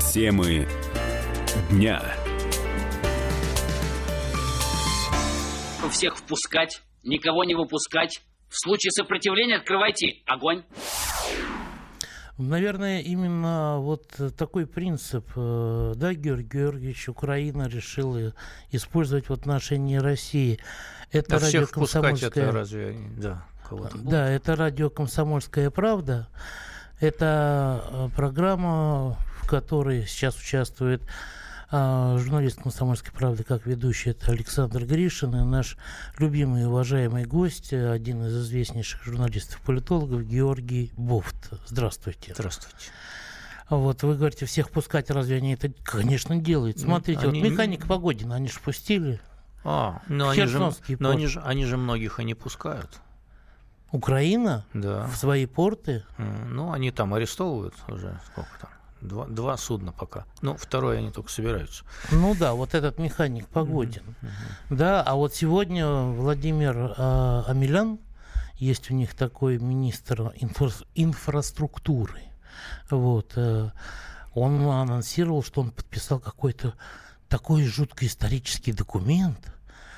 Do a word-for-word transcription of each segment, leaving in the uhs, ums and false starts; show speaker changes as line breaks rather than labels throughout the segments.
Темы дня.
Всех впускать, никого не выпускать. В случае сопротивления открывайте огонь.
Наверное, именно вот такой принцип, да, Георгий Георгиевич, Украина решила использовать в отношении России. Это
да, всех
радиокомсомольская...
впускать, это разве... Да, кого-то
да, это радио «Комсомольская правда». Это программа, в которой сейчас участвует а, журналист «Комсомольской правды» как ведущий. Это Александр Гришин и наш любимый и уважаемый гость, один из известнейших журналистов-политологов Георгий Бофт. Здравствуйте.
Здравствуйте.
Вот вы говорите, всех пускать, разве они это, конечно, делают? Смотрите, они... вот механик Погодина, они же пустили.
А, но, они же, но они, же, они же многих и не пускают.
Украина?
Да.
В свои порты?
Ну, они там арестовывают уже, сколько там, два, два судна пока. Ну, второе они только собираются.
Ну да, вот этот механик Погодин. Mm-hmm. Mm-hmm. Да, а вот сегодня Владимир э, Омелян, есть у них такой министр инфра- инфраструктуры, вот, э, он анонсировал, что он подписал какой-то такой жуткий исторический документ,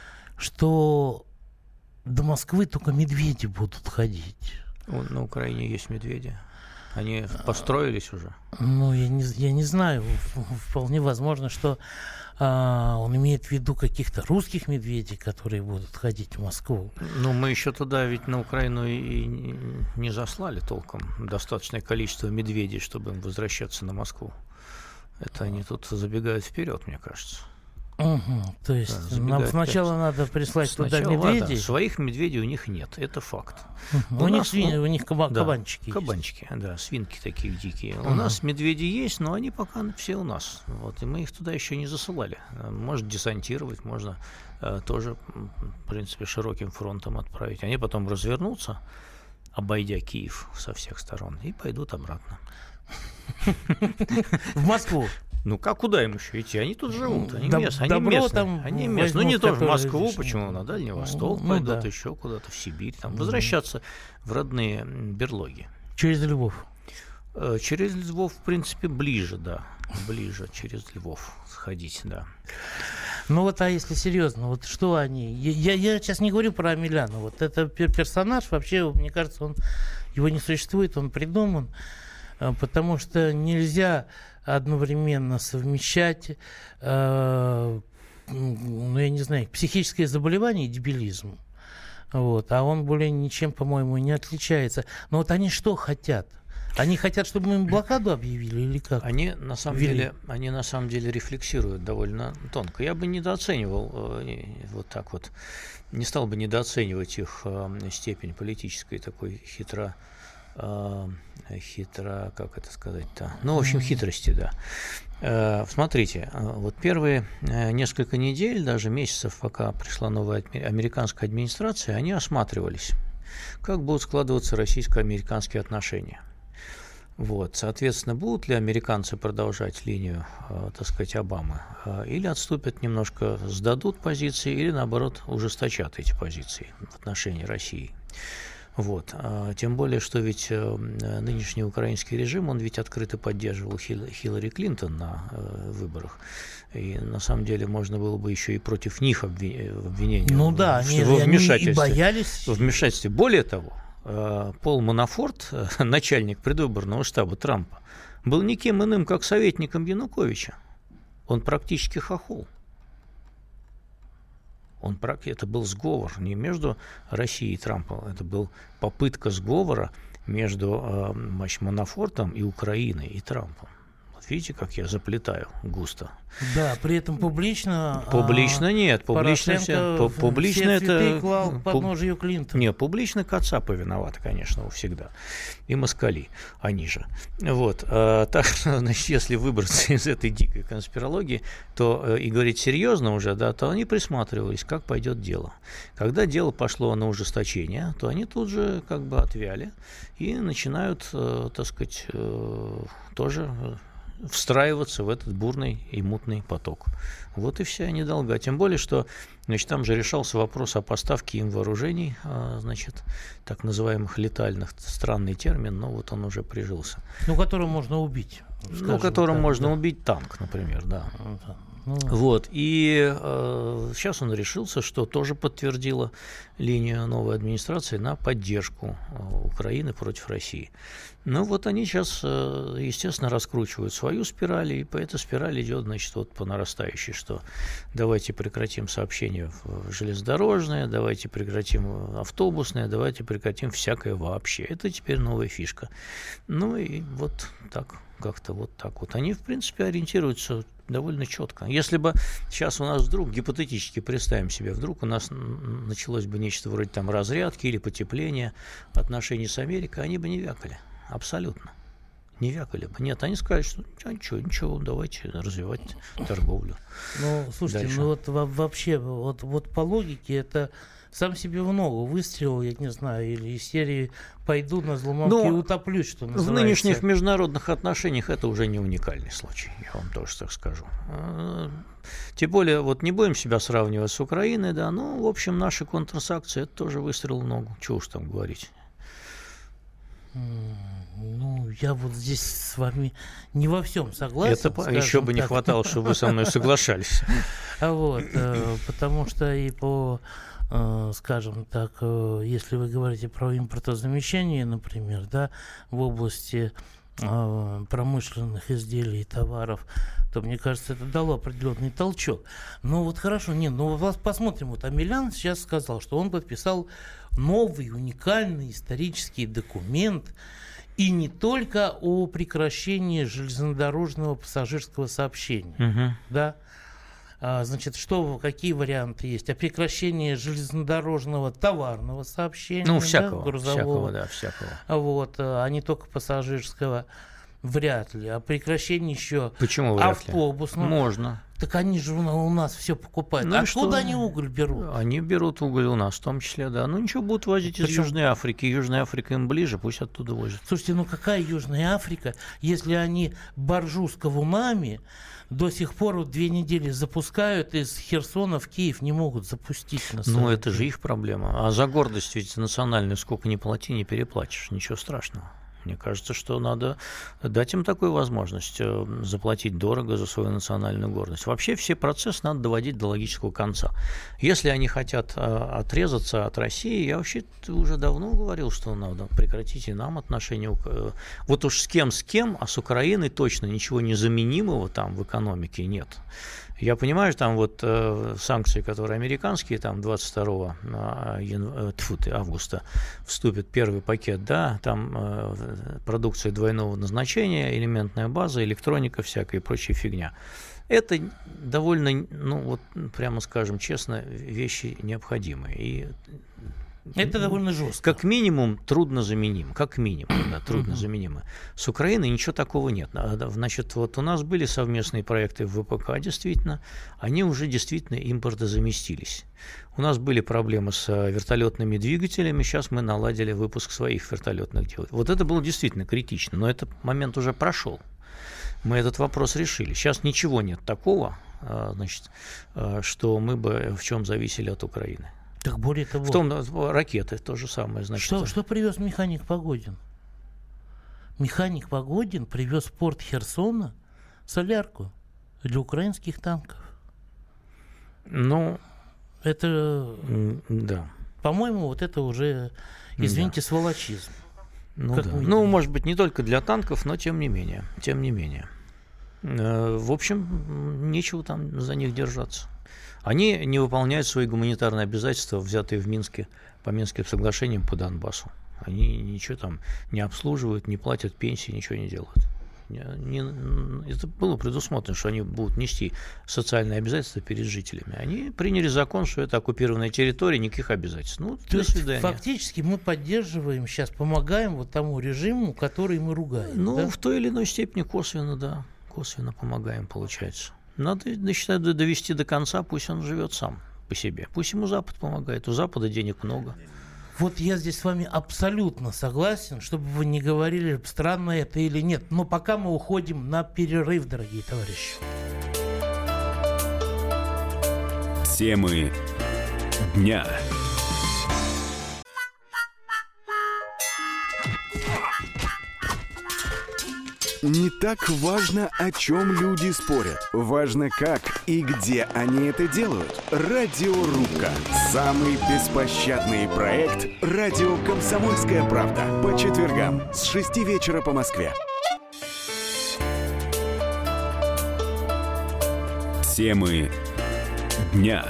что до Москвы только медведи будут ходить.
На Украине есть медведи. Они построились уже.
Ну, я не, я не знаю. Вполне возможно, что а, он имеет в виду каких-то русских медведей, которые будут ходить в Москву.
Ну, мы еще туда ведь на Украину и не заслали толком достаточное количество медведей, чтобы им возвращаться на Москву. Это они тут забегают вперед, мне кажется.
Угу, то есть да, нам сначала надо прислать сначала, туда медведей.
Да, своих медведей у них нет, это факт.
Угу. У, у, них свин... у них каба...
да,
кабанчики есть.
Кабанчики, да, свинки такие дикие. Угу. У нас медведи есть, но они пока все у нас. Вот, и мы их туда еще не засылали. Может десантировать, можно э, тоже, в принципе, широким фронтом отправить. Они потом развернутся, обойдя Киев со всех сторон, и пойдут обратно.
В Москву.
Ну, как куда им еще идти? Они тут живут, они,
Доб-
мест, они местные. Они местные. Ну, не тоже в Москву,
здесь...
почему? На Дальний Восток ну, пойдут, да. Еще куда-то, в Сибирь. Там, возвращаться в родные берлоги.
Через Львов?
Через Львов, в принципе, ближе, да. Ближе через Львов сходить, да.
Ну вот, а если серьезно, вот что они... Я, я сейчас не говорю про Омеляна. Вот это персонаж, вообще, мне кажется, он, его не существует, он придуман. Потому что нельзя одновременно совмещать, э, ну, я не знаю, психическое заболевание и дебилизм. Вот. А он более ничем, по-моему, не отличается. Но вот они что хотят? Они хотят, чтобы мы им блокаду объявили или как?
Они на самом
Вели.
деле, они на самом деле рефлексируют довольно тонко. Я бы недооценивал э, вот так вот, не стал бы недооценивать их э, степень политической такой хитро. Хитро, как это сказать-то? Ну, в общем, хитрости, да. Смотрите, вот первые несколько недель, даже месяцев, пока пришла новая американская администрация, они осматривались, как будут складываться российско-американские отношения. Вот, соответственно, будут ли американцы продолжать линию, так сказать, Обамы, или отступят немножко, сдадут позиции, или, наоборот, ужесточат эти позиции в отношении России. Вот. Тем более, что ведь нынешний украинский режим, он ведь открыто поддерживал Хиллари Клинтон на выборах. И на самом деле можно было бы еще и против них обвинения
ну, да,
в,
они,
во вмешательстве.
Они и боялись.
В вмешательстве. Более того, Пол Манафорт, начальник предвыборного штаба Трампа, был никем иным, как советником Януковича. Он практически хохол. Он, это был сговор не между Россией и Трампом, это была попытка сговора между э, Манафортом и Украиной и Трампом. Вот видите, как я заплетаю густо.
Да, при этом публично...
Публично а, нет. Публично,
все,
публично
все цветы
это...
клал под ножью Клинтона.
Не, публично Кацапы виноваты, конечно, всегда. И москали, они же. Вот. А, так что, значит, если выбраться из этой дикой конспирологии, то и говорить серьезно уже, да, то они присматривались, как пойдет дело. Когда дело пошло на ужесточение, то они тут же как бы отвяли и начинают, так сказать, тоже встраиваться в этот бурный и мутный поток. Вот и вся недолга. Тем более, что значит, там же решался вопрос о поставке им вооружений, значит, так называемых летальных, странный термин, но вот он уже прижился.
Ну, которым можно убить.
Ну, которым
так,
можно
да.
убить танк, например, да.
Ну,
Вот, и э, сейчас он решился, что тоже подтвердила линию новой администрации на поддержку э, Украины против России. Ну вот они сейчас, э, естественно, раскручивают свою спираль, и по этой спирали идет, значит, вот по нарастающей, что давайте прекратим сообщение в железнодорожное, давайте прекратим автобусное, давайте прекратим всякое вообще. Это теперь новая фишка. Ну и вот так, как-то вот так вот. Они, в принципе, ориентируются довольно четко. Если бы сейчас у нас вдруг, гипотетически представим себе, вдруг у нас началось бы нечто вроде там разрядки или потепления отношений с Америкой, они бы не вякали. Абсолютно. Не вякали бы. Нет, они сказали, что а, ничего, ничего, давайте развивать торговлю.
Ну, слушайте,
Дальше.
ну вот вообще, вот, вот по логике это сам себе в ногу выстрелил, я не знаю, или из серии «пойду на зломанке и утоплюсь», что называется.
В нынешних международных отношениях это уже не уникальный случай, я вам тоже так скажу. Тем более, вот не будем себя сравнивать с Украиной, да, ну, в общем, наши контрсанкции, это тоже выстрел в ногу, чего уж там говорить.
Ну, я вот здесь с вами не во всем согласен.
Это еще бы не хватало, чтобы вы со мной соглашались.
Вот, потому что и по, скажем так, если вы говорите про импортозамещение, например, да, в области промышленных изделий и товаров, то, мне кажется, это дало определенный толчок. Ну вот хорошо, нет, ну вот посмотрим, вот Амелян сейчас сказал, что он подписал новый уникальный исторический документ, и не только о прекращении железнодорожного пассажирского сообщения,
Угу.
да. А, значит, что, какие варианты есть? О прекращении железнодорожного товарного сообщения,
Ну, всякого,
да, грузового,
всякого, да, всякого.
вот, а не только пассажирского, вряд ли. О прекращении еще
Почему вряд ли?
автобусного.
Можно.
Так они же у нас все покупают.
Ну и
Откуда
что?
они уголь берут?
Они берут уголь у нас, в том числе, да. Ну ничего, будут возить из
Причем-
Южной Африки. Южная Африка им ближе, пусть оттуда возят.
Слушайте, ну какая Южная Африка, если они баржу с кавунами до сих пор вот две недели запускают, из Херсона в Киев не могут запустить. На
Ну,
самом
это
деле.
же их проблема. А за гордость ведь национальную сколько ни плати, не переплатишь. Ничего страшного. Мне кажется, что надо дать им такую возможность э, заплатить дорого за свою национальную гордость. Вообще все процессы надо доводить до логического конца. Если они хотят э, отрезаться от России, я вообще уже давно говорил, что надо прекратить и нам отношения. Э, вот уж с кем с кем, а с Украиной точно ничего незаменимого там в экономике нет. Я понимаю, там вот э, санкции, которые американские, там двадцать второго января, тьфу ты, августа вступит первый пакет, да, там э, продукция двойного назначения, элементная база, электроника всякая и прочая фигня. Это довольно, ну вот прямо скажем честно, вещи необходимые. И
Это довольно жестко.
как минимум трудно заменим, как минимум, да, трудно заменимы. С Украиной ничего такого нет. Значит, вот у нас были совместные проекты в ВПК, действительно, они уже действительно импортозаместились. У нас были проблемы с вертолетными двигателями, сейчас мы наладили выпуск своих вертолетных двигателей. Вот это было действительно критично, но этот момент уже прошел. Мы этот вопрос решили. Сейчас ничего нет такого, значит, что мы бы в чем зависели от Украины.
Так более того,
В том, ракеты, то же самое, значит.
что, что привез механик Погодин? Механик Погодин привез в порт Херсона солярку для украинских танков.
Ну,
Это,
м, да.
по-моему, вот это уже, извините, сволочизм.
Ну,
Как
да.
мы
Ну,
видим.
может быть, не только для танков, но тем не менее. Тем не менее. Э, В общем, м, нечего там за них держаться. Они не выполняют свои гуманитарные обязательства, взятые в Минске по Минским соглашениям по Донбассу. Они ничего там не обслуживают, не платят пенсии, ничего не делают. Не- не- это было предусмотрено, что они будут нести социальные обязательства перед жителями. Они приняли закон, что это оккупированная территория, никаких обязательств. Ну,
То
до
есть
свидания.
фактически мы поддерживаем сейчас, помогаем вот тому режиму, который мы ругаем.
Ну,
да?
в той или иной степени косвенно, да. Косвенно помогаем, получается. Надо, я считаю, довести до конца, пусть он живет сам по себе. Пусть ему Запад помогает. У Запада денег много.
Вот я здесь с вами абсолютно согласен, чтобы вы не говорили, странно это или нет. Но пока мы уходим на перерыв, дорогие товарищи.
Темы дня.
Не так важно, о чем люди спорят. Важно, как и где они это делают. Радиорубка. Самый беспощадный проект «Радио Комсомольская правда». По четвергам с шести вечера по Москве.
Темы дня.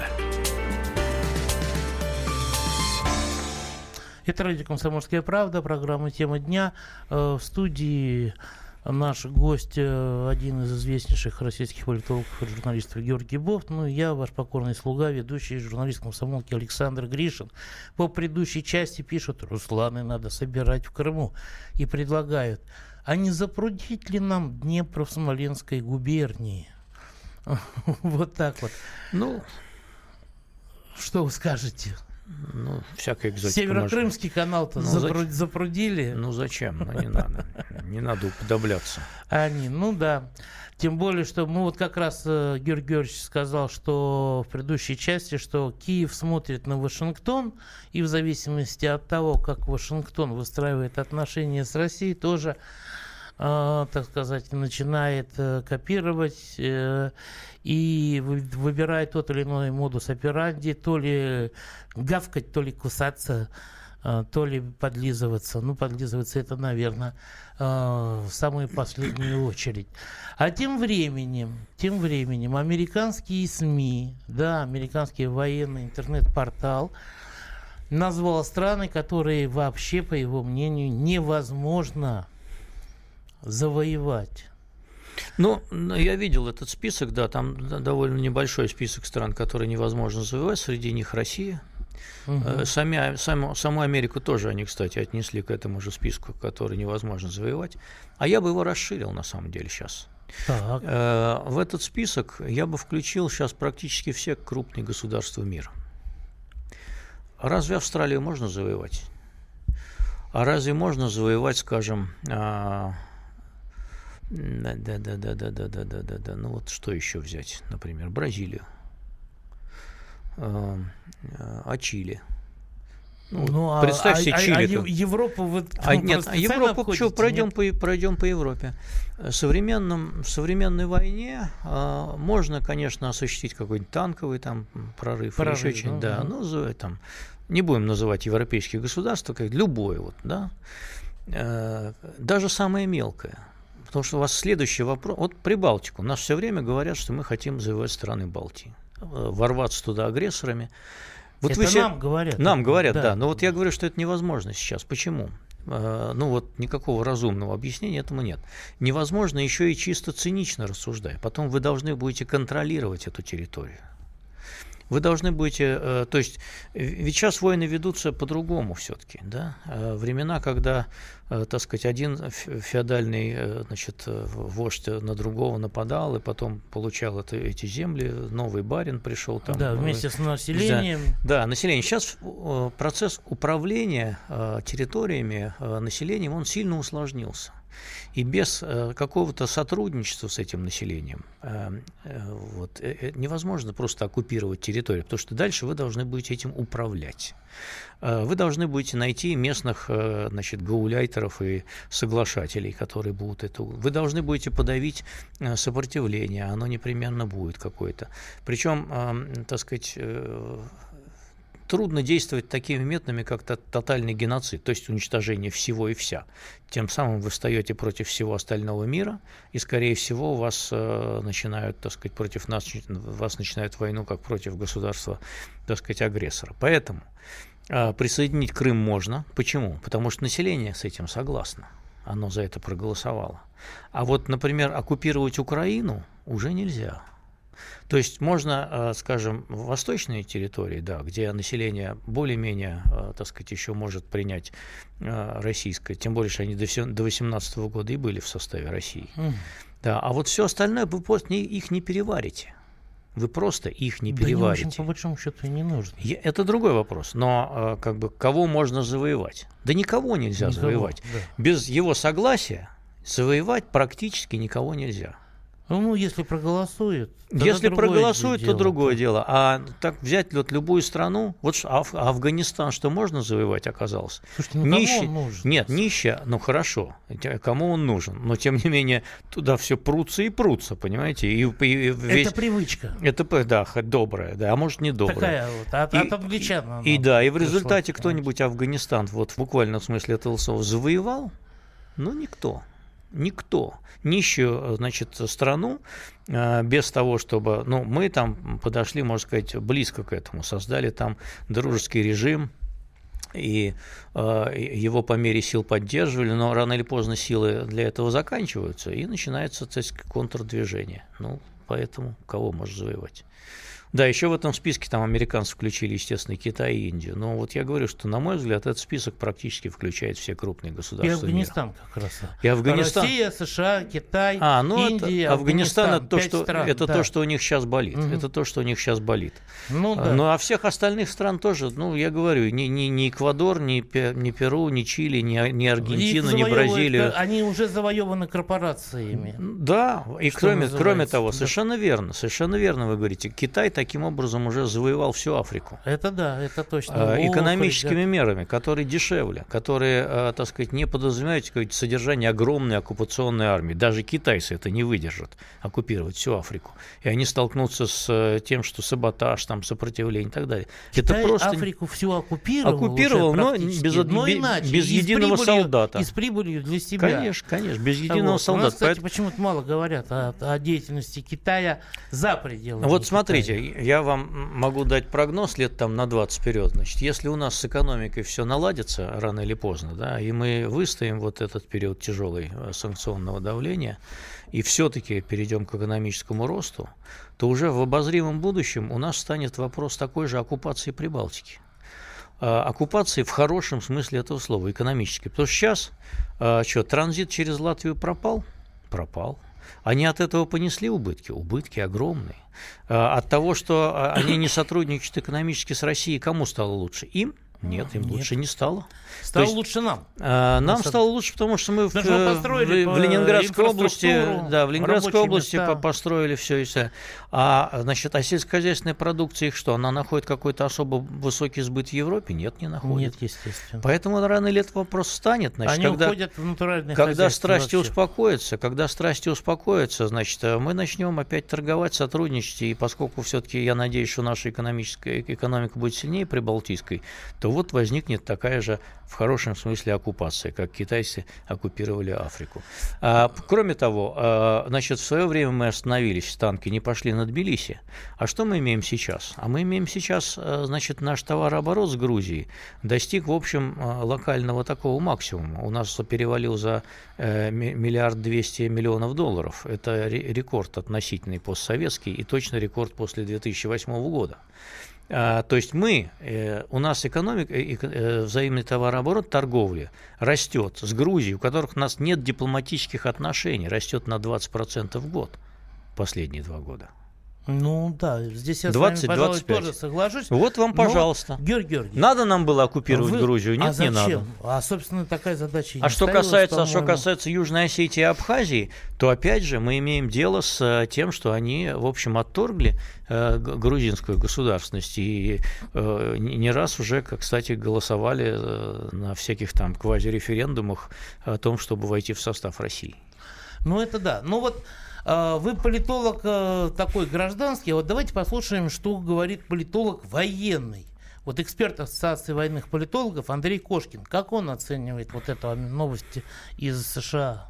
Это радио «Комсомольская правда», программа «Тема дня». В студии наш гость, один из известнейших российских политологов и журналистов Георгий Бофт. Ну и я, ваш покорный слуга, ведущий журналист комсомолки Александр Гришин. По предыдущей части пишут: Русланы надо собирать в Крыму. И предлагают: а не запрудить ли нам Днепр в Смоленской губернии? Вот так вот.
Ну,
что вы скажете?
Ну, всякая экзотика.
Северокрымский
может...
канал-то
ну,
запру...
зач...
запрудили.
Ну зачем? Ну не надо. Не надо уподобляться.
Они, ну да. Тем более, что мы вот как раз э, Георгий Георгиевич сказал, что в предыдущей части, что Киев смотрит на Вашингтон, и в зависимости от того, как Вашингтон выстраивает отношения с Россией, тоже, э, так сказать, начинает э, копировать э, и вы, выбирает тот или иной модус операнди, то ли гавкать, то ли кусаться, э, то ли подлизываться. Ну, подлизываться это, наверное, э, в самую последнюю очередь. А тем временем, тем временем американские СМИ, да, американский военный интернет-портал назвал страны, которые вообще, по его мнению, невозможно завоевать.
Ну, я видел этот список, да, там довольно небольшой список стран, которые невозможно завоевать, среди них Россия. Угу. Сами, саму, саму Америку тоже они, кстати, отнесли к этому же списку, который невозможно завоевать. А я бы его расширил, на самом деле, сейчас.
Так.
В этот список я бы включил сейчас практически все крупные государства мира. Разве Австралию можно завоевать? А разве можно завоевать, скажем, а... да, да, да, да, да, да, да, да, да, ну вот что еще взять, например, Бразилию, а, а Чили? Ну, ну, представь себе, а, Чили.
А, а Европу вы
а, нет, а Европу что, пройдем по, пройдем по Европе. В, современном, в современной войне а, можно, конечно, осуществить какой-нибудь танковый там прорыв.
Прорыв,
или еще,
да,
да, ну, там, не будем называть европейские государства, как любое, вот, да, а, даже самое мелкое. Потому что у вас следующий вопрос. Вот Прибалтику. Нас все время говорят, что мы хотим завоевать страны Балтии, ворваться туда агрессорами. Вот
это
вы себе...
нам говорят.
Нам говорят, да.
да.
Но вот я говорю, что это невозможно сейчас. Почему? Ну вот никакого разумного объяснения этому нет. Невозможно еще и чисто цинично рассуждая. Потом вы должны будете контролировать эту территорию. Вы должны будете, то есть, ведь сейчас войны ведутся по-другому все-таки, да? Времена, когда, так сказать, один феодальный, значит, вождь на другого нападал и потом получал это, эти земли, новый барин пришел там.
Да, вместе с населением.
Да, да, население. Сейчас процесс управления территориями, населением, он сильно усложнился. И без э, какого-то сотрудничества с этим населением э, э, вот, э, невозможно просто оккупировать территорию, потому что дальше вы должны будете этим управлять. Э, вы должны будете найти местных э, значит, гауляйтеров и соглашателей, которые будут это... Вы должны будете подавить э, сопротивление, оно непременно будет какое-то. Причем, э, так сказать... Э, трудно действовать такими методами, как тотальный геноцид, то есть уничтожение всего и вся. Тем самым вы встаете против всего остального мира, и, скорее всего, вас э, начинают, так сказать, против нас, вас начинают войну как против государства, так сказать, агрессора. Поэтому э, присоединить Крым можно. Почему? Потому что население с этим согласно. Оно за это проголосовало. А вот, например, оккупировать Украину уже нельзя. То есть можно, скажем, в восточной территории, да, где население более-менее, так сказать, еще может принять российское, тем более, что они до восемнадцатого года и были в составе России. Mm. Да, а вот все остальное вы просто их не переварите. Вы просто их не
Да
переварите.
Не очень, по большому счету, и не нужно.
Я, это другой вопрос. Но как бы кого можно завоевать? Да никого нельзя никого, завоевать. Да. Без его согласия завоевать практически никого нельзя.
Ну, если проголосуют.
Если проголосуют, то другое дело. А так взять вот любую страну, вот Аф- Афганистан, что можно завоевать, оказалось?
Слушайте, ну
Нищий,
кому он нужен?
Нет, нищий, ну хорошо, кому он нужен? Но тем не менее туда все прутся и прутся, понимаете? И, и весь...
Это привычка.
Это, да, добрая, да, а может не добрая.
Такая вот, от,
и,
от англичан.
И, и да, и в результате кто-нибудь Афганистан, вот в буквальном смысле этого слова, завоевал? Ну, никто. Никто. Нищую, значит, страну без того, чтобы... Ну, мы там подошли, можно сказать, близко к этому. Создали там дружеский режим, и э, его по мере сил поддерживали, но рано или поздно силы для этого заканчиваются, и начинается, так сказать, контрдвижение. Ну, поэтому кого можно завоевать? Да, еще в этом списке там американцы включили, естественно, Китай и Индию. Но вот я говорю, что, на мой взгляд, этот список практически включает все крупные государства мира.
И Афганистан мира. Как раз.
И Афганистан.
Россия, США, Китай,
а, ну
Индия,
это, Афганистан.
Афганистан,
это, то, что,
стран,
это
да.
то, что у них сейчас болит.
Угу.
Это то, что у них сейчас болит.
Ну, да.
Ну, а всех остальных стран тоже, ну, я говорю, ни, ни, ни Эквадор, ни, ни Перу, ни Чили, ни, ни Аргентина, ни Бразилия.
Они уже завоеваны корпорациями.
Да, и кроме, кроме того, да. совершенно верно, совершенно верно вы говорите, Китай таким образом уже завоевал всю Африку.
Это да, это точно.
Экономическими О, мерами, которые дешевле, которые, так сказать, не подразумевают какое-то содержание огромной оккупационной армии. Даже китайцы это не выдержат, оккупировать всю Африку. И они столкнутся с тем, что саботаж, там, сопротивление и так далее.
Китай
это просто...
Африку всю оккупировал,
оккупировал но без,
но
без,
иначе,
без единого солдата.
И с прибылью для себя.
Конечно, конечно, без единого
вот.
солдата.
У нас, кстати, Поэтому... почему-то мало говорят о, о деятельности Китая за пределами
Вот
Китая.
Смотрите, я вам могу дать прогноз лет там на двадцать вперед. Значит, если у нас с экономикой все наладится рано или поздно, да, и мы выстоим вот этот период тяжелый санкционного давления, и все-таки перейдем к экономическому росту, то уже в обозримом будущем у нас станет вопрос такой же оккупации Прибалтики. Оккупации в хорошем смысле этого слова, экономической. Потому что сейчас что, транзит через Латвию пропал? Пропал. Они от этого понесли убытки? Убытки огромные. От того, что они не сотрудничают экономически с Россией, кому стало лучше? Им? Нет, им Нет. лучше не стало.
Стало есть, лучше нам.
Э, нам Насад... стало лучше, потому что мы в, в, в Ленинградской области, да, в Ленинградской области места. построили все и все. А, значит, а сельскохозяйственная продукция их что? Она находит какой-то особо высокий сбыт в Европе? Нет, не находит.
Нет, естественно.
Поэтому рано или этот вопрос встанет. Значит,
Они
когда,
уходят в натуральное
когда страсти
вообще.
успокоятся, когда страсти успокоятся, значит, мы начнем опять торговать, сотрудничать. И поскольку все-таки я надеюсь, что наша экономическая экономика будет сильнее прибалтийской, то вот возникнет такая же, в хорошем смысле, оккупация, как китайцы оккупировали Африку. А, кроме того, а, значит, в свое время мы остановились, танки не пошли на Тбилиси. А что мы имеем сейчас? А мы имеем сейчас, значит, наш товарооборот с Грузией достиг, в общем, локального такого максимума. У нас перевалил за миллиард двести миллионов долларов. Это рекорд относительный постсоветский и точно рекорд после две тысячи восьмого года. А, то есть мы, э, у нас экономика, э, э, взаимный товарооборот, торговли растет с Грузией, у которых у нас нет дипломатических отношений, растет на двадцать процентов в год последние два года.
Ну да, здесь я
двадцать,
с вами, пожалуй,
двадцать пять.
тоже соглашусь.
Вот вам, пожалуйста.
Но, Георгий Георгиевич,
надо нам было оккупировать
вы...
Грузию? Нет,
а зачем?
не надо.
А, собственно, такая задача и не
А что
ставилась,
касается, что касается Южной Осетии и Абхазии, то опять же мы имеем дело с тем, что они, в общем, отторгли э, грузинскую государственность и э, не раз уже, кстати, голосовали э, на всяких там квазиреферендумах о том, чтобы войти в состав России.
Ну это да. Ну вот вы политолог такой гражданский, вот давайте послушаем, что говорит политолог военный. Вот эксперт Ассоциации военных политологов Андрей Кошкин. Как он оценивает вот эту новость из США?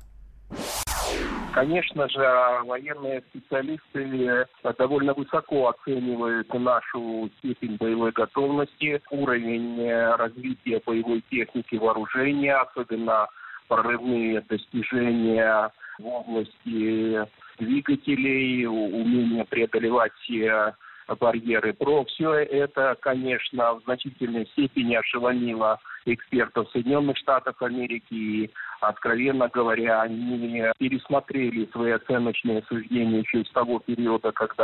Конечно же, военные специалисты довольно высоко оценивают нашу степень боевой готовности, уровень развития боевой техники вооружения, особенно прорывные достижения в области двигателей, умение преодолевать барьеры ПРО. Все это, конечно, в значительной степени ошеломило экспертов Соединенных Штатов Америки. И, откровенно говоря, они пересмотрели свои оценочные суждения еще из того периода, когда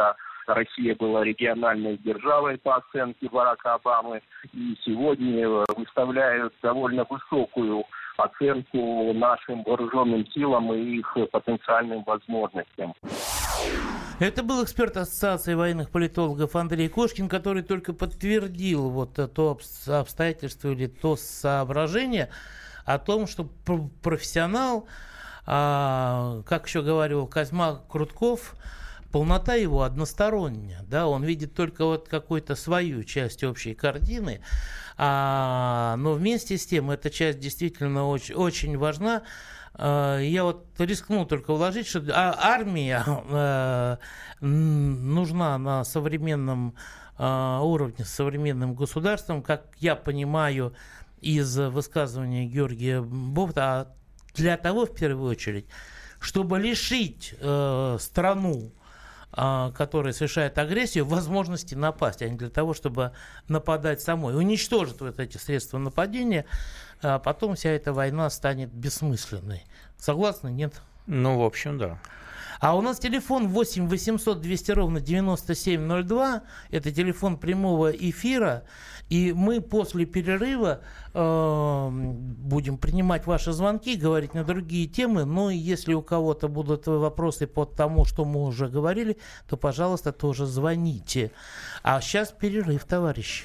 Россия была региональной державой по оценке Барака Обамы, и сегодня выставляют довольно высокую оценку нашим вооруженным силам и их потенциальным возможностям.
Это был эксперт Ассоциации военных политологов Андрей Кошкин, который только подтвердил вот то обстоятельство или то соображение о том, что профессионал, как еще говорил Козьма Крутков, полнота его односторонняя, да, он видит только вот какую-то свою часть общей картины, а, но вместе с тем эта часть действительно очень, очень важна. А, я вот рискну только вложить, что а, армия а, нужна на современном а, уровне, с современным государством, как я понимаю из высказывания Георгия Бофта, для того, в первую очередь, чтобы лишить э, страну, которая совершает агрессию, возможности напасть, а не для того, чтобы нападать самой. Уничтожить вот эти средства нападения, а потом вся эта война станет бессмысленной. Согласны, нет?
Ну, в общем, да.
А у нас телефон восемь восемьсот двести ровно девяносто семь ноль два. Это телефон прямого эфира. И мы после перерыва э, будем принимать ваши звонки, говорить на другие темы. Но если у кого-то будут вопросы по тому, что мы уже говорили, то, пожалуйста, тоже звоните. А сейчас перерыв, товарищи.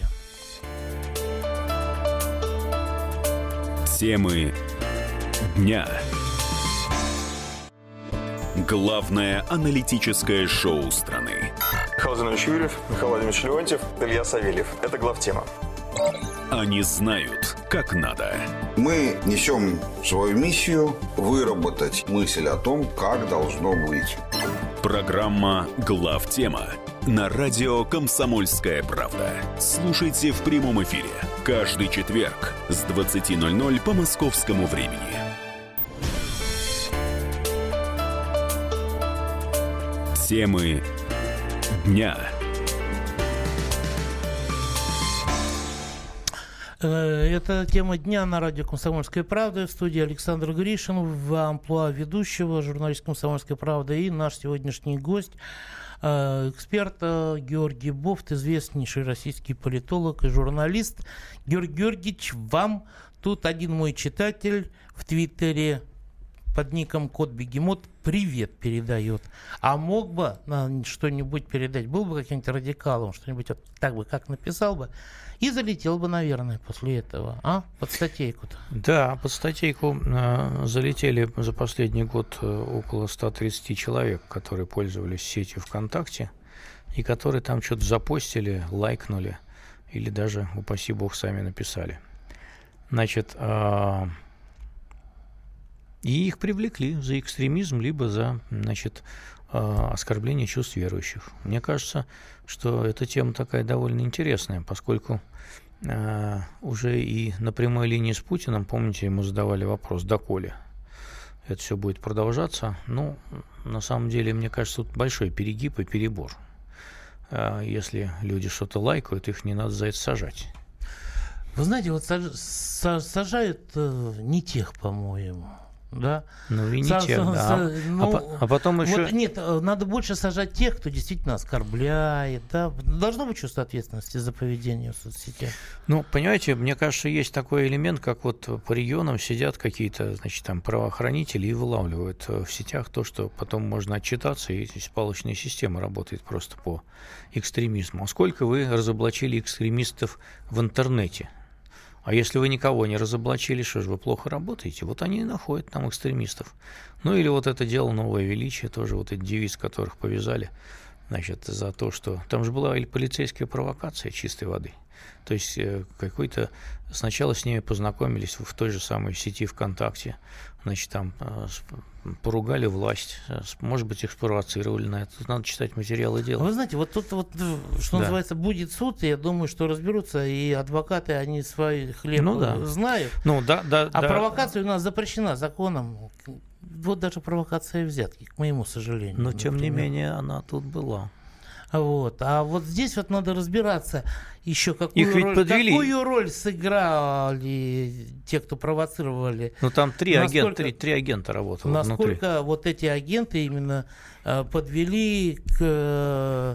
Темы дня. Главное аналитическое шоу страны.
Михаил Владимирович Юрьев, Михаил Владимирович Леонтьев, Илья Савельев. Это главтема.
Они знают, как надо.
Мы несем свою миссию выработать мысль о том, как должно быть.
Программа «Главтема» на радио «Комсомольская правда». Слушайте в прямом эфире каждый четверг с двадцати ноль-ноль по московскому времени. Темы дня.
Это тема дня на радио «Комсомольская правда». В студии Александр Гришин, в амплуа ведущего, журналист «Комсомольской правды», и наш сегодняшний гость, эксперт Георгий Бофт, известнейший российский политолог и журналист. Георгий Георгиевич, вам тут один мой читатель в Твиттере под ником Кот Бегемот привет передает. А мог бы что-нибудь передать? Был бы каким-нибудь радикалом, что-нибудь вот так бы, как написал бы, и залетел бы, наверное, после этого. А? Под статейку-то.
Да, под статейку э, залетели за последний год э, около ста тридцати человек, которые пользовались сетью ВКонтакте, и которые там что-то запостили, лайкнули, или даже, упаси бог, сами написали. Значит, э, и их привлекли за экстремизм, либо за, значит, оскорбление чувств верующих. Мне кажется, что эта тема такая довольно интересная, поскольку э, уже и на прямой линии с Путиным, помните, ему задавали вопрос, доколе это все будет продолжаться. Ну, на самом деле, мне кажется, тут большой перегиб и перебор. Э, если люди что-то лайкают, их не надо за это сажать.
Вы знаете, вот саж, сажают э, не тех, по-моему. Да.
Ну и не Сам, тех, да.
Са, ну,
а, а потом еще...
Вот, нет, надо больше сажать тех, кто действительно оскорбляет. Да? Должно быть чувство ответственности за поведение в соцсетях.
Ну, понимаете, мне кажется, есть такой элемент, как вот по регионам сидят какие-то, значит, там правоохранители и вылавливают в сетях то, что потом можно отчитаться, и палочная система работает просто по экстремизму. Сколько вы разоблачили экстремистов в интернете? А если вы никого не разоблачили, что же вы плохо работаете? Вот они и находят там экстремистов. Ну или вот это дело «Новое величие», тоже вот этот девиз, которых повязали, значит, за то, что... Там же была или полицейская провокация чистой воды. То есть какой-то... Сначала с ними познакомились в той же самой сети ВКонтакте, значит, там поругали власть, может быть, их спровоцировали на это. Тут надо читать материалы дела.
Вы знаете, вот тут, вот, что да. называется, будет суд, и я думаю, что разберутся, и адвокаты, они свой хлеб ну, да. знают.
Ну, да, да,
а
да.
провокация у нас запрещена законом. Вот даже провокация взятки, к моему сожалению.
Но,
например.
Тем не менее, она тут была.
Вот. А вот здесь вот надо разбираться еще, какую,
Их ведь
роль,
подвели.
какую роль сыграли те, кто провоцировали.
Ну там три, насколько, агент, три, три агента работало
насколько
внутри.
Вот эти агенты именно э, подвели к,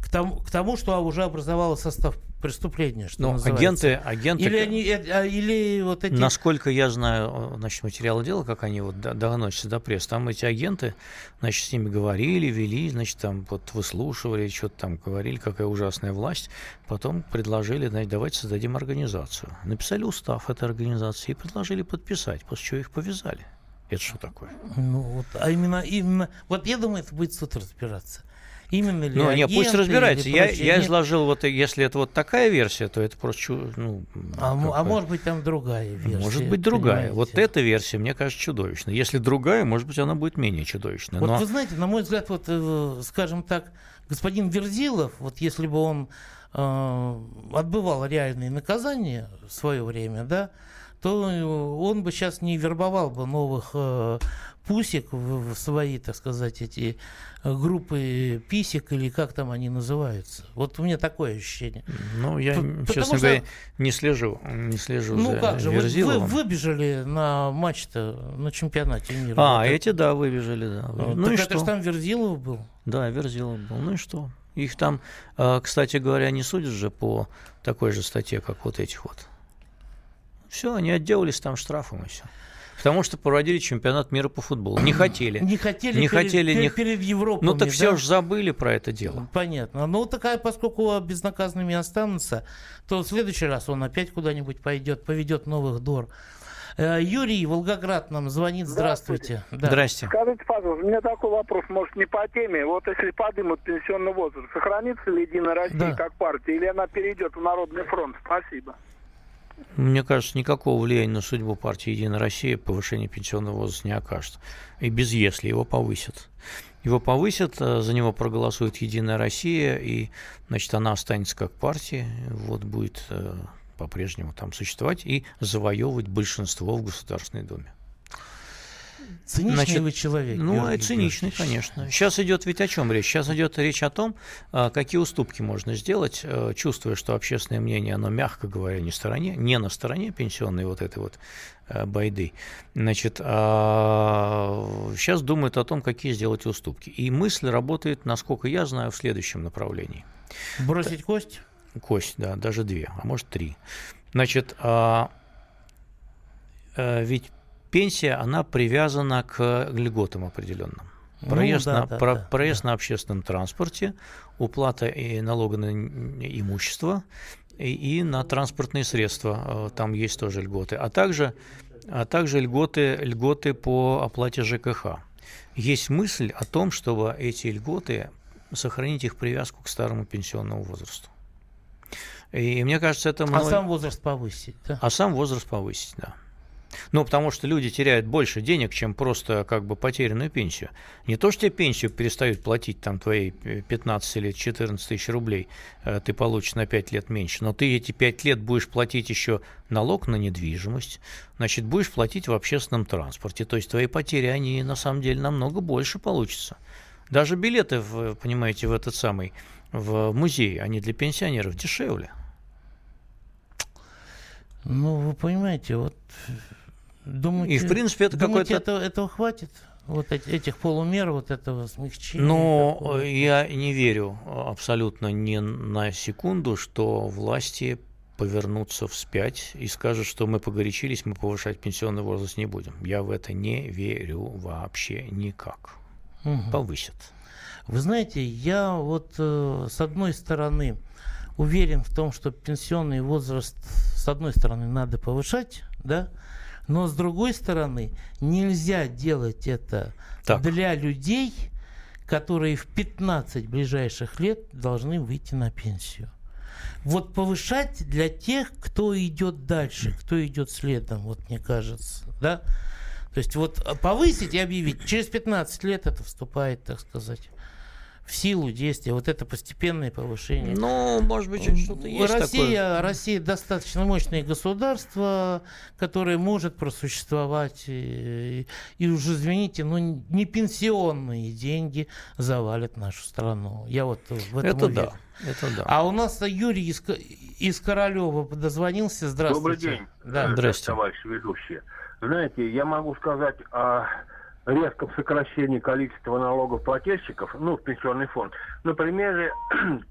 к тому, к тому, что уже образовало состав преступления, что
ну, агенты, агенты...
Или, они, или вот эти...
Насколько я знаю, значит, материалы дела, как они вот доносятся до прессы, там эти агенты, значит, с ними говорили, вели, значит, там вот выслушивали, что-то там говорили, какая ужасная власть. Потом предложили, значит, давайте создадим организацию. Написали устав этой организации и предложили подписать, после чего их повязали. Это что такое?
Ну, вот, а именно, именно... Вот я думаю, это будет суд разбираться. Именно ли
ну,
агенты,
не, пусть разбирается. Я, я
нет.
изложил, вот, если это вот такая версия, то это просто... Ну,
а, а может быть, там другая версия.
Может быть, другая.
Понимаете?
Вот эта версия, мне кажется, чудовищной. Если другая, может быть, она будет менее чудовищной.
Вот
но...
вы знаете, на мой взгляд, вот, скажем так, господин Верзилов, вот если бы он э, отбывал реальные наказания в свое время, да, то он бы сейчас не вербовал бы новых э, пусик в, в свои, так сказать, эти группы писек, или как там они называются. Вот у меня такое ощущение.
Ну, я,
П-
честно говоря, что... не слежу, не слежу
ну,
за
как же,
Верзиловым.
вы, вы выбежали на матч-то, на чемпионате мира.
А,
вот
эти, да, выбежали, да.
Вот.
Ну
так
и
это
что?
же там Верзилов был.
Да, Верзилов был. Ну и что? Их там, кстати говоря, не судят же по такой же статье, как вот этих вот. Все, они отделались там штрафом и все. Потому что проводили чемпионат мира по футболу. Не хотели.
Не хотели,
не
перед,
хотели
перед,
не...
перед Европой.
Ну так
да?
все же забыли про это дело.
Понятно. Ну, такая, поскольку безнаказанными останутся, то в следующий раз он опять куда-нибудь пойдет, поведет новых дор. Юрий, Волгоград нам звонит. Здравствуйте.
Здравствуйте. Да. Здрасте.
Скажите, пожалуйста, у меня такой вопрос, может, не по теме. Вот если поднимут пенсионный возраст, сохранится ли Единая Россия да. как партия, или она перейдет в Народный фронт? Спасибо.
Мне кажется, никакого влияния на судьбу партии «Единая Россия» повышение пенсионного возраста не окажет. И без «если» его повысят. Его повысят, за него проголосует «Единая Россия», и, значит, она останется как партия, вот будет по-прежнему там существовать и завоевывать большинство в Государственной Думе.
Циничный Значит, вы человек.
Ну, и циничный, конечно. Сейчас идет ведь о чем речь? Сейчас идет речь о том, какие уступки можно сделать, чувствуя, что общественное мнение, оно, мягко говоря, не, стороне, не на стороне пенсионной вот этой вот байды. Значит, сейчас думают о том, какие сделать уступки. И мысль работает, насколько я знаю, в следующем направлении.
Бросить да. кость?
Кость, да, даже две, а может три. Значит, ведь пенсия, она привязана к льготам определенным. Проезд, ну, да, на, да, про, да, проезд да. на общественном транспорте, уплата и налога на имущество и, и на транспортные средства. Там есть тоже льготы. А также, а также льготы, льготы по оплате ЖКХ. Есть мысль о том, чтобы эти льготы, сохранить их привязку к старому пенсионному возрасту. И мне кажется, это...
А сам возраст повысить, да?
А сам возраст повысить, да. Ну, потому что люди теряют больше денег, чем просто как бы потерянную пенсию. Не то, что тебе пенсию перестают платить, там, твои пятнадцать или четырнадцать тысяч рублей ты получишь на пять лет меньше, но ты эти пять лет будешь платить еще налог на недвижимость, значит, будешь платить в общественном транспорте. То есть твои потери, они на самом деле намного больше получатся. Даже билеты, в, понимаете, в этот самый, в музей, они для пенсионеров дешевле.
Ну, вы понимаете, вот... Думаете,
и, в принципе, это
думаете,
какой-то...
Это, этого хватит? Вот этих полумер, вот этого смягчения?
Но
такого?
Я не верю абсолютно ни на секунду, что власти повернутся вспять и скажут, что мы погорячились, мы повышать пенсионный возраст не будем. Я в это не верю вообще никак. Угу. Повысят.
Вы знаете, я вот э, с одной стороны уверен в том, что пенсионный возраст с одной стороны надо повышать, да, но с другой стороны нельзя делать это так. для людей, которые в пятнадцать ближайших лет должны выйти на пенсию. Вот повышать для тех, кто идет дальше, кто идет следом, вот мне кажется, да. То есть вот повысить и объявить, через пятнадцать лет это вступает, так сказать, в силу действия, вот это постепенное повышение.
Ну, может быть, что-то есть
Россия,
такое.
Россия достаточно мощное государство, которое может просуществовать, и, и уже, извините, ну, не пенсионные деньги завалят нашу страну. Я вот в этом
это
уверен.
Да, это да.
А у нас Юрий из, из Королева дозвонился. Здравствуйте.
Добрый день,
да.
Здравствуйте,
товарищи ведущие. Знаете, я могу сказать о резком сокращении количества налогоплательщиков, ну, в пенсионный фонд, на примере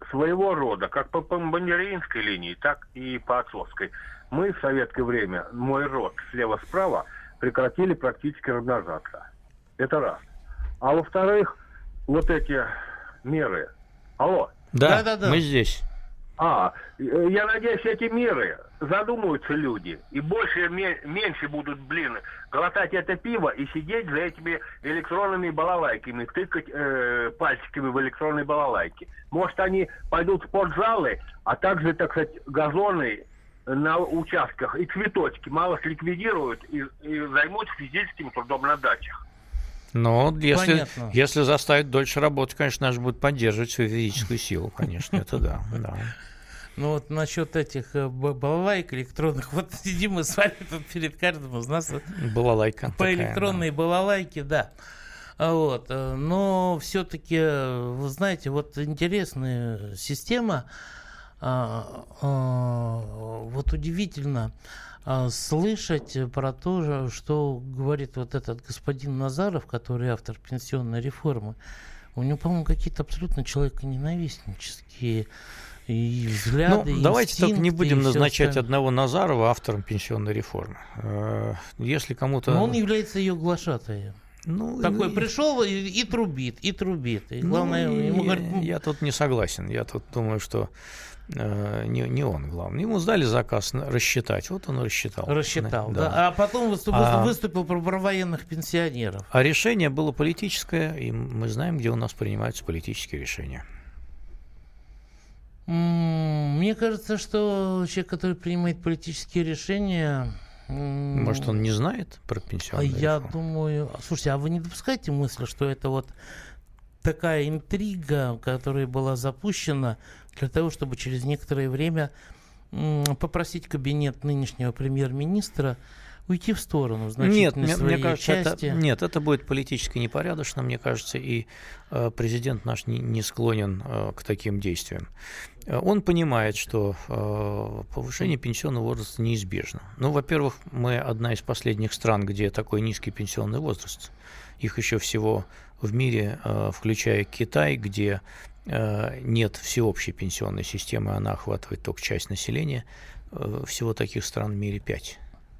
своего рода, как по бандеринской линии, так и по отцовской. Мы в советское время, мой род слева-справа, прекратили практически размножаться. Это раз. А во-вторых, вот эти меры. Алло.
Да, да, да, мы здесь.
А, я надеюсь, эти меры задумаются люди, и больше, меньше будут, блин, глотать это пиво и сидеть за этими электронными балалайками, тыкать э, пальчиками в электронные балалайки. Может, они пойдут в спортзалы, а также, так сказать, газоны на участках и цветочки мало ликвидируют и, и займутся физическим трудом на дачах.
Ну, если, если заставить дольше работать, конечно, наш будет поддерживать свою физическую силу, конечно, это да, да.
Ну вот насчет этих балалайк электронных, вот сидим мы с вами тут перед каждым из нас.
Балалайка.
По электронной балалайке, да. Вот. Но все-таки, вы знаете, вот интересная система, вот удивительно слышать про то, что говорит вот этот господин Назаров, который автор пенсионной реформы. У него, по-моему, какие-то абсолютно человеконенавистнические и взгляды,
ну, давайте только не будем назначать
остальное.
Одного Назарова автором пенсионной реформы. Если кому-то...
Но он является ее глашатаем. Ну, такой и... пришел и, и трубит, и трубит. И главное,
ну,
ему
я,
говорят...
я тут не согласен. Я тут думаю, что э, не, не он главный. Ему сдали заказ рассчитать. Вот он рассчитал.
Рассчитал, да.
да.
А потом выступил, а... выступил про военных пенсионеров.
А решение было политическое, и мы знаем, где у нас принимаются политические решения.
Мне кажется, что человек, который принимает политические решения...
Может, он не знает про пенсионную
Я
реформу?
думаю... Слушайте, а вы не допускаете мысли, что это вот такая интрига, которая была запущена для того, чтобы через некоторое время попросить кабинет нынешнего премьер-министра уйти в сторону в значительной
нет,
своей
мне кажется,
части?
Это, нет, это будет политически непорядочно, мне кажется, и э, президент наш не, не склонен э, к таким действиям. Он понимает, что э, повышение пенсионного возраста неизбежно. Ну, во-первых, мы одна из последних стран, где такой низкий пенсионный возраст. Их еще всего в мире, э, включая Китай, где э, нет всеобщей пенсионной системы, она охватывает только часть населения. Э, всего таких стран в мире пять.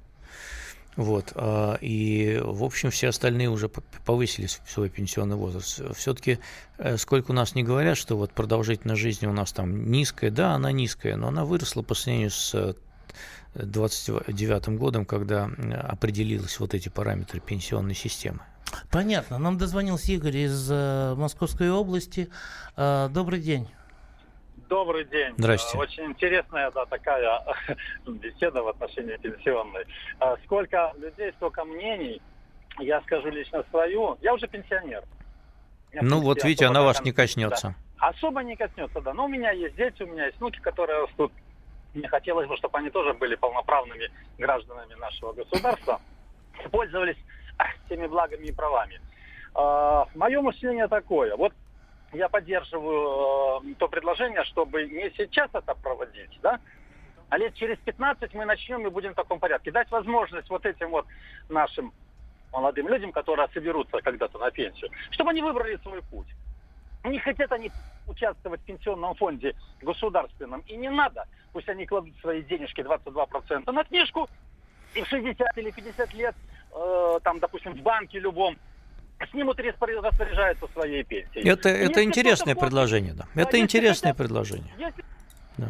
Вот, и, в общем, все остальные уже повысили свой пенсионный возраст. Все-таки, сколько у нас не говорят, что вот продолжительность жизни у нас там низкая, да, она низкая, но она выросла по сравнению с двадцать девятым годом, когда определились вот эти параметры пенсионной системы.
Понятно. Нам дозвонился Игорь из Московской области. Добрый день.
Добрый день.
Здрасте.
Очень интересная, да, такая беседа в отношении пенсионной. Сколько людей, столько мнений. Я скажу лично свою. Я уже пенсионер. Я,
ну вот видите, она вас не коснется.
Да. Особо не коснется, да. Но у меня есть дети, у меня есть внуки, которые растут. Мне хотелось бы, чтобы они тоже были полноправными гражданами нашего государства. Пользовались всеми благами и правами. Мое мышление такое. Вот я поддерживаю э, то предложение, чтобы не сейчас это проводить, да, а лет через пятнадцать мы начнем и будем в таком порядке. Дать возможность вот этим вот нашим молодым людям, которые соберутся когда-то на пенсию, чтобы они выбрали свой путь. Не хотят они участвовать в пенсионном фонде государственном, и не надо. Пусть они кладут свои денежки двадцать два процента на книжку, и в шестьдесят или пятьдесят лет, э, там, допустим, в банке любом, снимут и распоряжаются своей пенсией.
Это, это интересное предложение, да. Это интересное предложение. Да.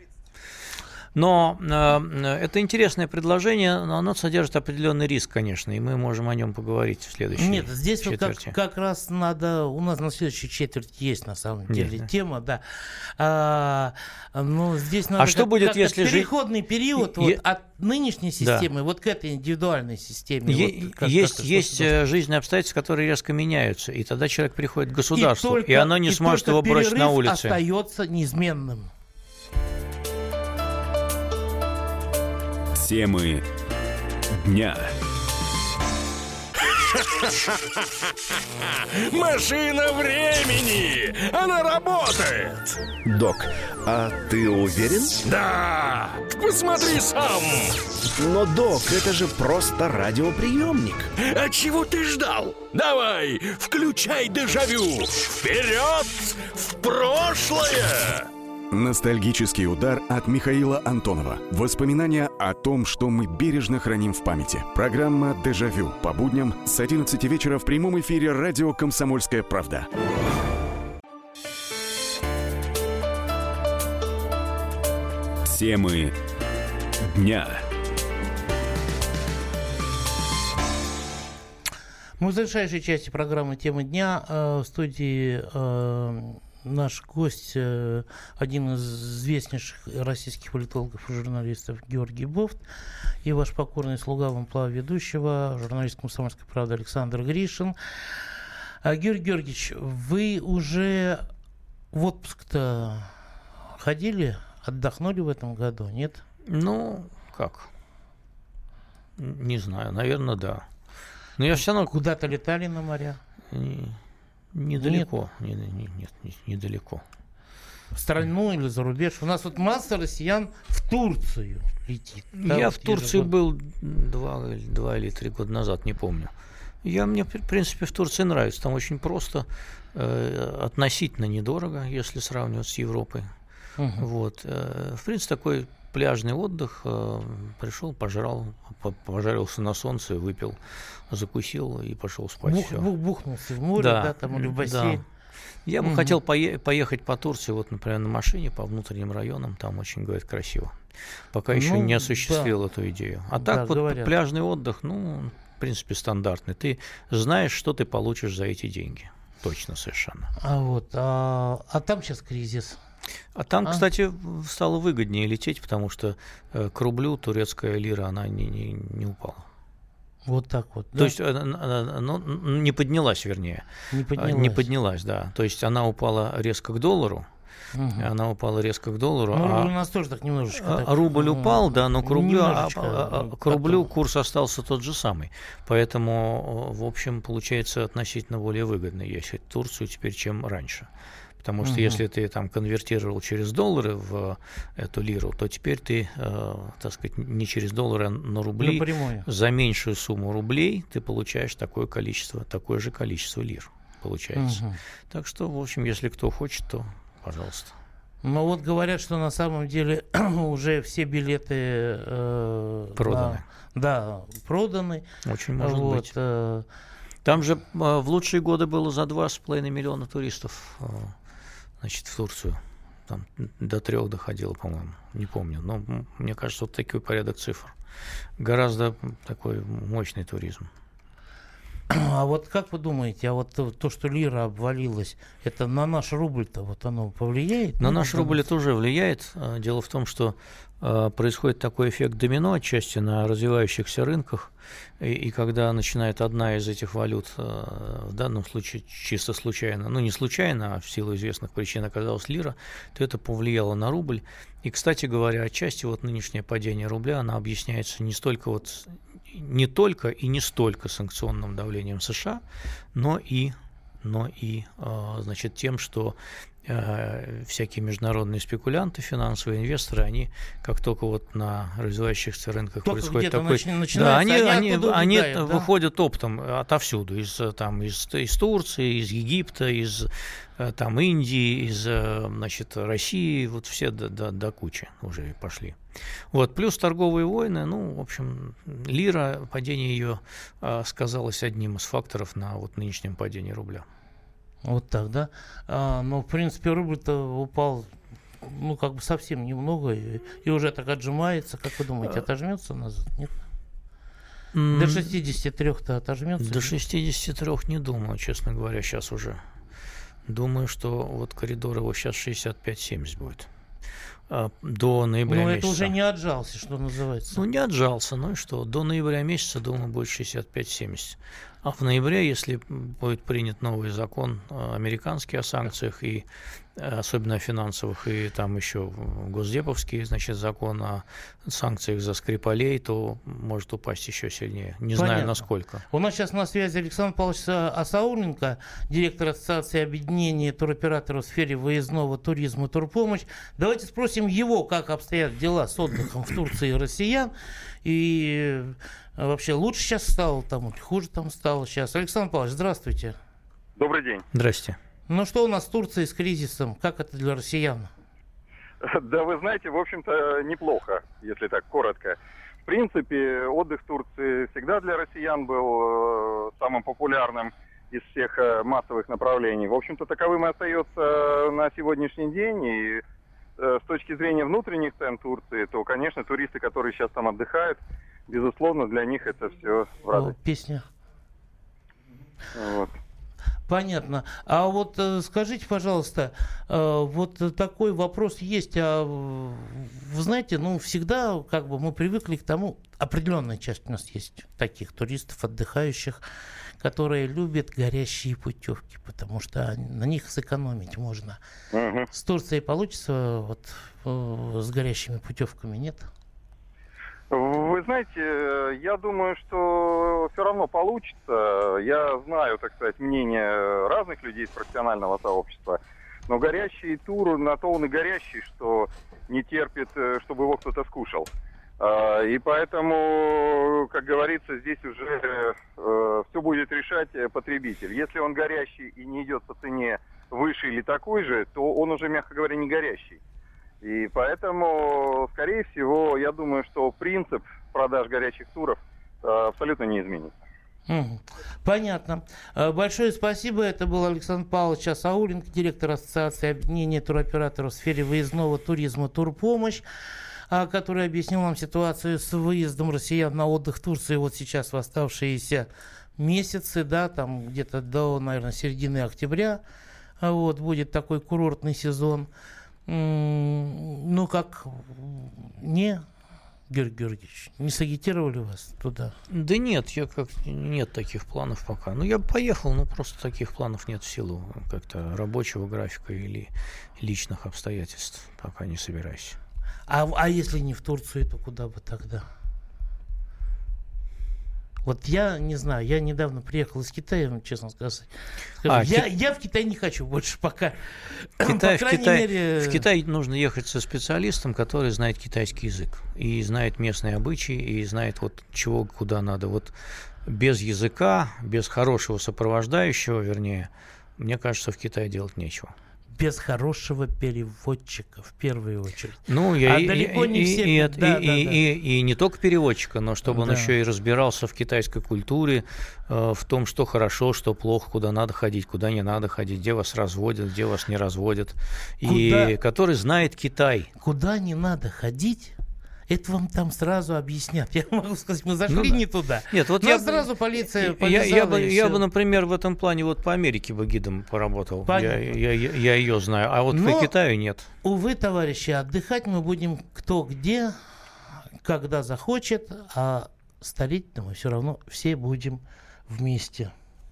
Но э, это интересное предложение, но оно содержит определенный риск, конечно, и мы можем о нем поговорить в следующей
Нет, здесь
четверти.
Вот как, как раз надо, у нас на следующей четверти есть на самом деле Нет, тема, да. А, но здесь надо
а что
как,
будет,
как
если
переходный
жи...
период вот, от нынешней системы да. вот к этой индивидуальной системе.
Е-
вот, как,
есть
как
есть жизненные обстоятельства, которые резко меняются, и тогда человек приходит к государству, и, только, и оно не
и
сможет его бросить на улице.
Остается неизменным.
Темы дня.
Машина времени! Она работает!
Док, а ты уверен?
Да! Посмотри сам!
Но, док, это же просто радиоприемник.
А чего ты ждал? Давай, включай дежавю! Вперед! В прошлое!
Ностальгический удар от Михаила Антонова. Воспоминания о том, что мы бережно храним в памяти. Программа «Дежавю» по будням с одиннадцати вечера в прямом эфире радио «Комсомольская правда».
Темы дня.
Мы в завершающей части программы «Темы дня». В студии наш гость, один из известнейших российских политологов и журналистов Георгий Бофт, и ваш покорный слуга в амплуа ведущего, журналист «Комсомольской правды» Александр Гришин. Георгий Георгиевич, вы уже в отпуск-то ходили, отдохнули в этом году, нет?
Ну, как? Не знаю, наверное, да. Но я все равно...
Куда-то летали на моря?
Не, недалеко. Не, не, нет, не, недалеко.
В страну или за рубеж? У нас вот масса россиян в Турцию летит. Да,
я
вот
в Турции
ежегодно.
был два, два или три года назад, не помню. Я, мне, в принципе, в Турции нравится. Там очень просто, э, относительно недорого, если сравнивать с Европой. Угу. Вот. Э, в принципе, такой пляжный отдых. Э, пришел, пожрал, пожарился на солнце, выпил, закусил и пошел спать.
Бух,
Все.
бух, бухнулся в море, да, да, там, или в бассейн.
Да. Я бы угу. хотел пое- поехать по Турции, вот, например, на машине по внутренним районам, там очень, говорят, красиво. Пока еще ну, не осуществил да. эту идею. А
да,
так вот
говорят.
Пляжный отдых, ну, в принципе, стандартный. Ты знаешь, что ты получишь за эти деньги. Точно совершенно.
А вот, а, а там сейчас кризис.
А там,
а?
кстати, стало выгоднее лететь, потому что э, к рублю турецкая лира, она не, не, не упала.
Вот так вот. Да?
То есть она, она не поднялась, вернее.
Не поднялась.
Не поднялась, да. То есть она упала резко к доллару. Угу. Она упала резко к доллару.
Ну,
а,
у нас тоже так немножечко.
А,
так,
рубль упал, да, но к рублю, а,
а,
к рублю курс остался тот же самый. Поэтому, в общем, получается относительно более выгодно ехать в Турцию теперь, чем раньше. Потому что угу. если ты там конвертировал через доллары в эту лиру, то теперь ты, э, так сказать, не через доллары, а на рубли.
Напрямую.
За меньшую сумму рублей ты получаешь такое количество, такое же количество лир, получается. Угу. Так что, в общем, если кто хочет, то пожалуйста.
Ну вот говорят, что на самом деле уже все билеты э,
проданы.
На, да, проданы.
Очень может
вот,
быть.
Э,
Там же э, в лучшие годы было за два с половиной миллиона туристов, э, значит, в Турцию. Там до трех доходило, по-моему, не помню. Но мне кажется, вот такой порядок цифр. Гораздо такой мощный туризм.
А вот как вы думаете, а вот то, то что лира обвалилась, это на наш рубль-то вот оно повлияет?
На
ну,
наш рубль это уже влияет. Дело в том, что э, происходит такой эффект домино отчасти на развивающихся рынках, и, и когда начинает одна из этих валют, э, в данном случае чисто случайно, ну не случайно, а в силу известных причин оказалась лира, то это повлияло на рубль. И, кстати говоря, отчасти вот нынешнее падение рубля, оно объясняется не столько вот не только и не столько санкционным давлением США, но и, но и значит, тем, что всякие международные спекулянты, финансовые инвесторы, они как только вот на развивающихся рынках только происходит такой... Начи- да, они, они, они, они да? выходят оптом отовсюду, из, там, из, из Турции, из Египта, из там, Индии, из значит, России, вот все до, до, до кучи уже пошли. Вот, плюс торговые войны, ну, в общем, лира, падение ее сказалось одним из факторов на вот нынешнем падении рубля.
Вот так, да? А, но, в принципе, рубль-то упал, ну, как бы совсем немного, и, и уже так отжимается. Как вы думаете, отожмется назад? Нет? Mm. До шестидесяти трёх-то отожмется?
До шестидесяти трёх не думаю, честно говоря, сейчас уже. Думаю, что вот коридор его сейчас шестьдесят пять семьдесят будет. До ноября
ну,
месяца.
Ну, это уже не отжался, что называется.
Ну, не отжался, ну и что? До ноября месяца, думаю, будет шестьдесят пять семьдесят. А в ноябре, если будет принят новый закон американский о санкциях, и особенно о финансовых, и там еще госдеповский, значит, закон о санкциях за Скрипалей, то может упасть еще сильнее. Не Понятно. Знаю, насколько.
У нас сейчас на связи Александр Павлович Асауленко, директор Ассоциации объединения туроператоров в сфере выездного туризма «Турпомощь». Давайте спросим его, как обстоят дела с отдыхом в Турции россиян. И вообще лучше сейчас стало там, или хуже там стало сейчас. Александр Павлович, здравствуйте.
Добрый день.
Здрасте.
Ну что у нас в Турции с кризисом? Как это для россиян?
Да, вы знаете, в общем-то, неплохо, если так коротко. В принципе, отдых в Турции всегда для россиян был самым популярным из всех массовых направлений. В общем-то, таковым и остается на сегодняшний день. И с точки зрения внутренних цен Турции, то, конечно, туристы, которые сейчас там отдыхают, безусловно, для них это все в радость.
О, песня.
Вот.
Понятно. А вот э, скажите, пожалуйста, э, вот такой вопрос есть. А, вы знаете, ну, всегда как бы мы привыкли к тому, определенная часть у нас есть таких туристов, отдыхающих, которые любят горящие путевки, потому что на них сэкономить можно. Угу. С Турцией получится вот э, с горящими путевками, нет?
Вы знаете, я думаю, что все равно получится. Я знаю, так сказать, мнение разных людей из профессионального сообщества, но горящий тур на то он и горящий, что не терпит, чтобы его кто-то скушал. И поэтому, как говорится, здесь уже все будет решать потребитель. Если он горящий и не идет по цене выше или такой же, то он уже, мягко говоря, не горящий. И поэтому, скорее всего, я думаю, что принцип продаж горячих туров э, абсолютно не изменится.
Понятно. Большое спасибо. Это был Александр Павлович Асауленко, директор Ассоциации объединения туроператоров в сфере выездного туризма «Турпомощь», который объяснил нам ситуацию с выездом россиян на отдых в Турцию вот сейчас в оставшиеся месяцы, да, там где-то до, наверное, середины октября. Вот, будет такой курортный сезон. Ну, как, не, Георгий Георгиевич, не сагитировали вас туда?
Да нет, я как нет таких планов пока. Ну, я бы поехал, но просто таких планов нет в силу как-то рабочего графика или личных обстоятельств. Пока не собираюсь.
А, а если не в Турцию, то куда бы тогда? Вот я не знаю, я недавно приехал из Китая, честно сказать. А, я, ки... я в Китай не хочу больше пока.
Китай, По в, Китай, мере... в Китай нужно ехать со специалистом, который знает китайский язык. И знает местные обычаи, и знает, вот, чего куда надо. Вот без языка, без хорошего сопровождающего, вернее, мне кажется, в Китае делать нечего.
Без хорошего переводчика, в первую очередь.
Ну, я, а и, далеко и, не все... И, и, да, и, да, и, да. И, и, и не только переводчика, но чтобы он да. еще и разбирался в китайской культуре, э, в том, что хорошо, что плохо, куда надо ходить, куда не надо ходить, где вас разводят, где вас не разводят. Куда... И который знает Китай.
Куда не надо ходить? Это вам там сразу объяснят. Я могу сказать, мы зашли ну, да. не туда. Нет, вот я сразу полиция
я, я, бы, я бы, например, в этом плане вот по Америке бы гидом поработал. Я, я, я ее знаю, а вот Но, по Китаю нет.
Увы, товарищи, отдыхать мы будем кто где, когда захочет, а стареть-то мы все равно все будем вместе.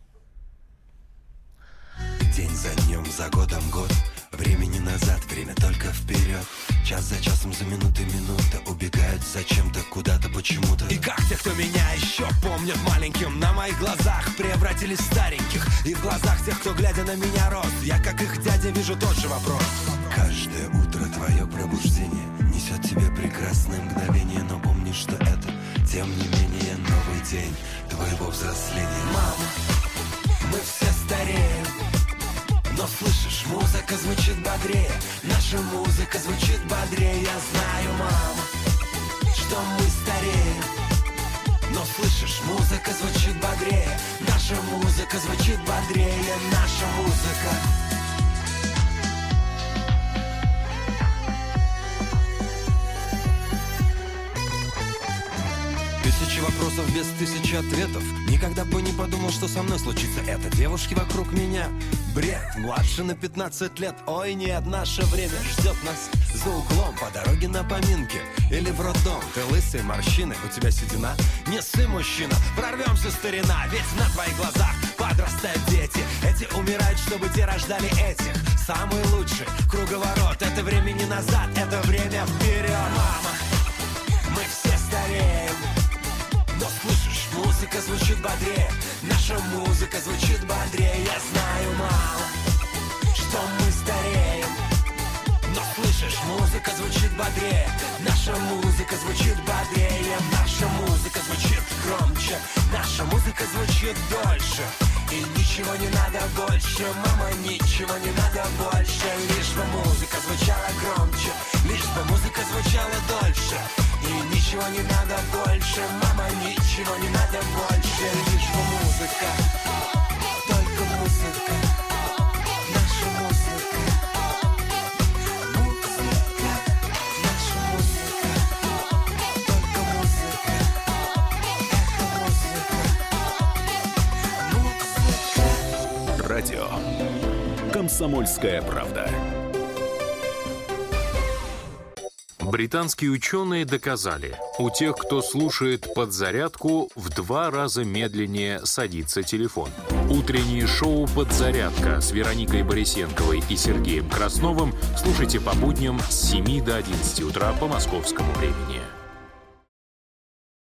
День за днем, за годом год. Времени назад, время только вперед. Час за часом, за минутой минута убегают зачем-то, куда-то, почему-то. И как те, кто меня еще помнят маленьким, на моих глазах превратились в стареньких. И в глазах тех, кто, глядя на меня, рос. Я, как их дядя, вижу тот же вопрос. Каждое утро твое пробуждение несет тебе прекрасное мгновение. Но помни, что это, тем не менее, новый день твоего взросления. Мама, мы все стареем. Но слышишь, музыка звучит бодрее. Наша музыка звучит бодрее. Я знаю, мама, что мы стареем. Но слышишь, музыка звучит бодрее. Наша музыка звучит бодрее. Наша музыка. Тысячи вопросов без тысячи ответов. Никогда бы не подумал, что со мной случится это. Девушки вокруг меня бред. Младше на пятнадцать лет. Ой, нет, наше время ждет нас за углом. По дороге на поминки или в роддом. Ты лысый, морщины, у тебя седина. Не ссы, мужчина, прорвемся, старина. Ведь на твоих глазах подрастают дети. Эти умирают, чтобы те рождали этих. Самый лучший круговорот. Это времени назад, это время вперед. Мама, мы все стареем. Но слышишь, музыка звучит бодрее. Наша музыка звучит бодрее. Я знаю, мало, что мы стареем. Но слышишь, музыка звучит бодрее. Наша музыка звучит бодрее. Наша музыка звучит громче. Наша музыка звучит дольше, и ничего не надо больше, мама, ничего не надо больше. Лишь бы музыка звучала громче, лишь бы музыка звучала дольше, и ничего не надо больше, мама, ничего не надо больше. Лишь бы музыка, только музыка, наша музыка, музыка, наша музыка, только музыка, это музыка.
Радио «Комсомольская правда».
Британские ученые доказали, у тех, кто слушает «Подзарядку», в два раза медленнее садится телефон. Утреннее шоу «Подзарядка» с Вероникой Борисенковой и Сергеем Красновым слушайте по будням с семи до одиннадцати утра по московскому времени.